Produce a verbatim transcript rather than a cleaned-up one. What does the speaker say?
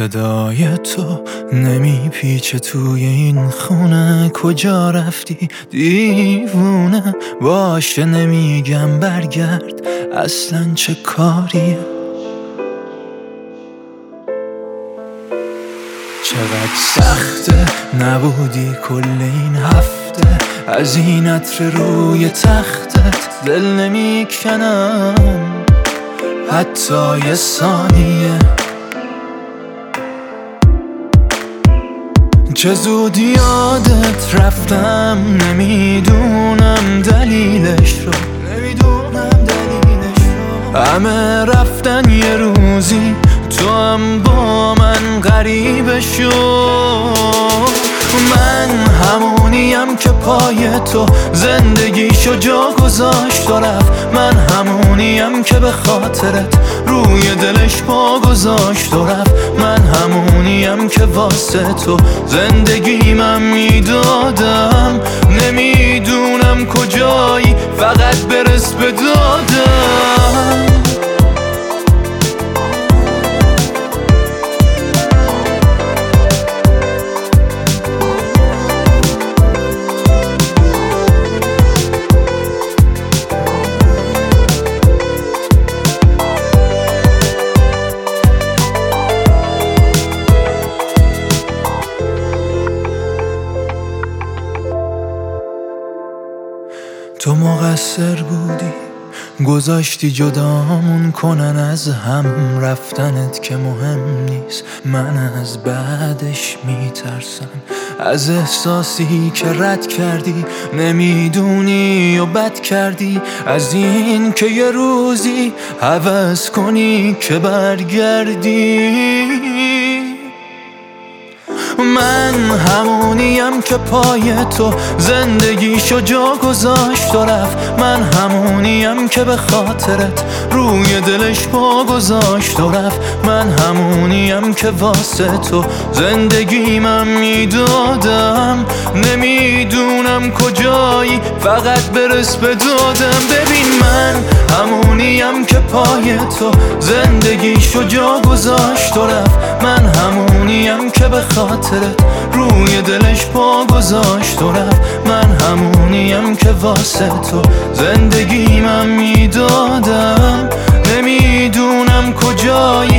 صدای تو نمیپیچه توی این خونه، کجا رفتی دیوونه؟ باشه نمیگم برگرد، اصلا چه کاریه؟ چقدر سخته نبودی کل این هفته، از این عطر روی تختت دل نمیکنم حتی یه ثانیه. چه زود یادت رفتم، نمیدونم دلیلش رو، نمیدونم دلیلش رو. همه رفتن یه روزی، تو هم با من غریبه شو. من همونیم که پای تو زندگیشو جا گذاشت و رفت، من همونیم که به خاطرت روی دلش پا گذاشت و رفت، من همونیم که واسه تو زندگیمم میدادم. نمیدونم کجایی، فقط برس به دادم. تو مقصر بودی، گذاشتی جدامون کنن از هم، رفتنت که مهم نیست، من از بعدش میترسم. از احساسی که رد کردی نمیدونی و بد کردی، از این که یه روزی هوس کنی که برگردی. من همونیم که پای تو زندگیشو جا گذاشت و رفت، من همونیم که به خاطرت روی دلش پا گذاشت و رفت، من همونیم که واسه تو زندگیمم میدادم. نمیدونم کجایی، فقط برس به دادم. ببین من همونیم که پای تو زندگیشو جا گذاشت و رفت، من همونیم که به خاطرت روی دلش پا گذاشت و رفت، من همونیم که واسه تو زندگیمم میدادم. نمیدونم کجایی،